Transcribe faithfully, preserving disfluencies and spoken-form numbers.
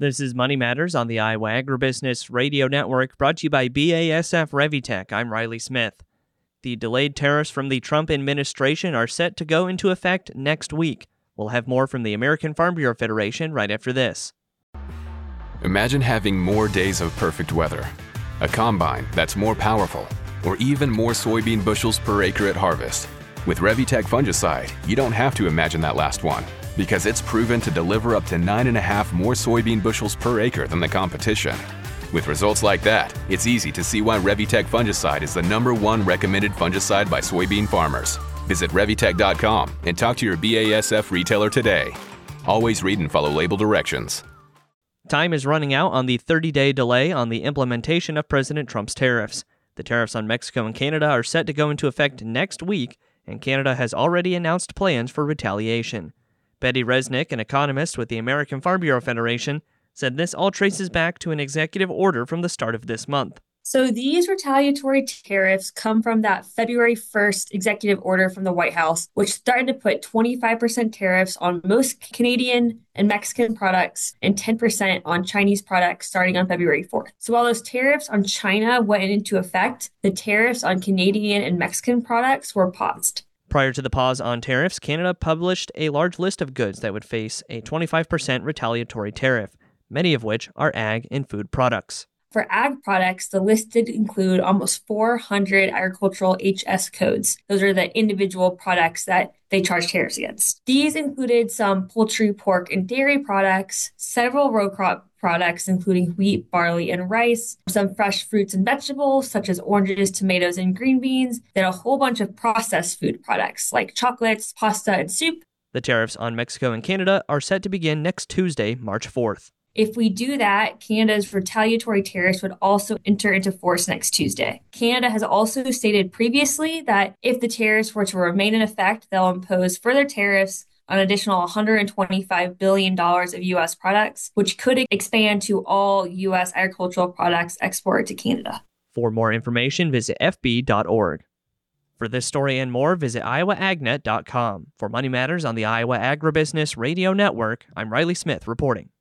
This is Money Matters on the Iowa Agribusiness Radio Network, brought to you by B A S F Revitec. I'm Riley Smith. The delayed tariffs from the Trump administration are set to go into effect next week. We'll have more from the American Farm Bureau Federation right after this. Imagine having more days of perfect weather, a combine that's more powerful, or even more soybean bushels per acre at harvest. With Revitec fungicide, you don't have to imagine that last one, because it's proven to deliver up to nine and a half more soybean bushels per acre than the competition. With results like that, it's easy to see why Revitec fungicide is the number one recommended fungicide by soybean farmers. Visit Revitec dot com and talk to your B A S F retailer today. Always read and follow label directions. Time is running out on the thirty-day delay on the implementation of President Trump's tariffs. The tariffs on Mexico and Canada are set to go into effect next week, and Canada has already announced plans for retaliation. Betty Resnick, an economist with the American Farm Bureau Federation, said this all traces back to an executive order from the start of this month. So these retaliatory tariffs come from that February first executive order from the White House, which started to put twenty-five percent tariffs on most Canadian and Mexican products and ten percent on Chinese products starting on February fourth. So while those tariffs on China went into effect, the tariffs on Canadian and Mexican products were paused. Prior to the pause on tariffs, Canada published a large list of goods that would face a twenty-five percent retaliatory tariff, many of which are ag and food products. For ag products, the list did include almost four hundred agricultural H S codes. Those are the individual products that they charge tariffs against. These included some poultry, pork, and dairy products, several row crop products, including wheat, barley, and rice, some fresh fruits and vegetables, such as oranges, tomatoes, and green beans, then a whole bunch of processed food products, like chocolates, pasta, and soup. The tariffs on Mexico and Canada are set to begin next Tuesday, March fourth. If we do that, Canada's retaliatory tariffs would also enter into force next Tuesday. Canada has also stated previously that if the tariffs were to remain in effect, they'll impose further tariffs on an additional one hundred twenty-five billion dollars of U S products, which could expand to all U S agricultural products exported to Canada. For more information, visit F B dot org. For this story and more, visit Iowa Ag Net dot com. For Money Matters on the Iowa Agribusiness Radio Network, I'm Riley Smith reporting.